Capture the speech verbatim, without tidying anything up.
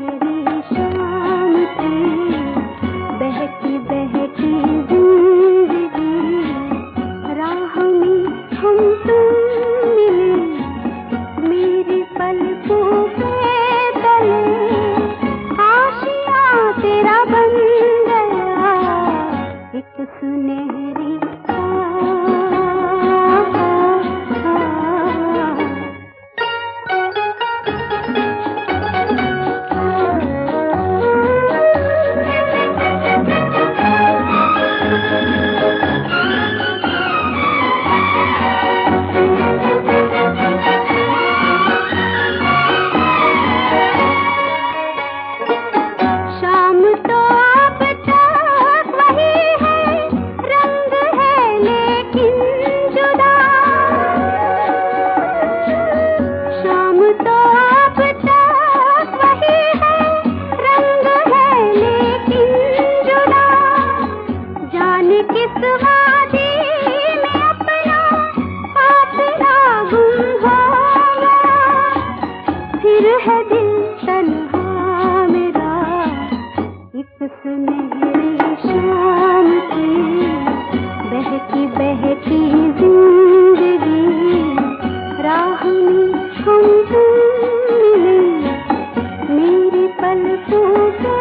सुनहरी शाम थी, बहती बहती जिंदगी, राह में हम तुम मिले, मेरे पलकों पे तले आशियाँ तेरा बन गया, एक सुनहरी किस वादी में अपना काफिला गुम हो गया, फिर है दिल तन्हा मेरा, एक सुनहरी शाम थी, बहती बहती जिंदगी, राह में हम तुम मिले, मेरे पलकों पे